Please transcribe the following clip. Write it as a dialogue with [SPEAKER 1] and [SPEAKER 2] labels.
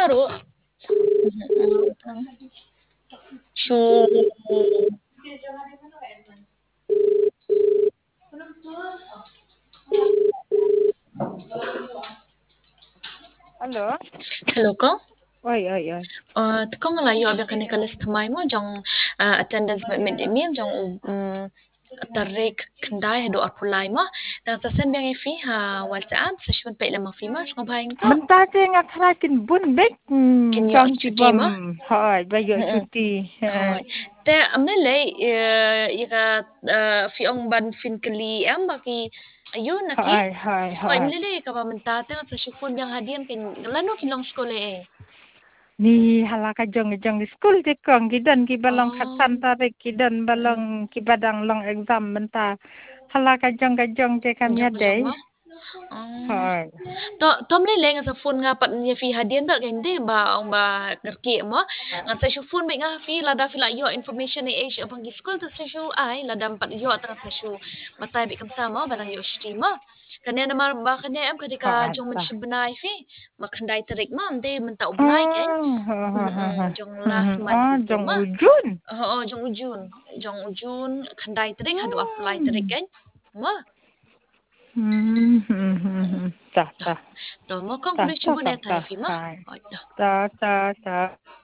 [SPEAKER 1] baru. Shu.
[SPEAKER 2] Halo.
[SPEAKER 1] Hello ko.
[SPEAKER 2] Oi.
[SPEAKER 1] Kau ngelayu abang kena kelas thamai mo jong attendance midday meal jong tarik kendai do apulai mo dan sa sen bang fi ha WhatsApp sa shun pe lama fi ma shko bhain ka
[SPEAKER 2] Mentah je ngakhlakin bun bek
[SPEAKER 1] kin yo
[SPEAKER 2] chong chi
[SPEAKER 1] chuti
[SPEAKER 2] bom
[SPEAKER 1] mo
[SPEAKER 2] hoi ba yo chuti.
[SPEAKER 1] hoi te amne le ika fi ong ban fin kali am baki ayun naki hoi
[SPEAKER 2] Hoi.
[SPEAKER 1] amne le ka ba mentah te sa shufun yang hadian kin lano kilong skole
[SPEAKER 2] Ni halaka jong di school je kong gidan ki balong
[SPEAKER 1] oh
[SPEAKER 2] khatan tarik gidan balong ki badang long exam mentah halaka jong je kan ya
[SPEAKER 1] jong
[SPEAKER 2] dei.
[SPEAKER 1] mo oh
[SPEAKER 2] Hoi.
[SPEAKER 1] Tom le lenga sa phone nga pat nya fi hadian ba kende ba ang ba ngerki mo nga sa shu phone nga fi lada fi la yo information ni age upang gi school to sa shu ai lada pat yo ta sa shu matai bi kam sama ba lang yo shti mo kanya na mar ba kanya am kadika
[SPEAKER 2] Hoi
[SPEAKER 1] jong man
[SPEAKER 2] ta.
[SPEAKER 1] shibnai fi makandai tarik ma ande man ta ubrai ken
[SPEAKER 2] Oh.
[SPEAKER 1] jong last month
[SPEAKER 2] Oh
[SPEAKER 1] gitu
[SPEAKER 2] jong
[SPEAKER 1] ma
[SPEAKER 2] ujun.
[SPEAKER 1] jong ujun kandai tarik hadu apply tarik ken ma
[SPEAKER 2] Ta
[SPEAKER 1] to mo kong kudu
[SPEAKER 2] ta
[SPEAKER 1] chibu ne tai fi ma
[SPEAKER 2] hai.
[SPEAKER 1] oi
[SPEAKER 2] Ta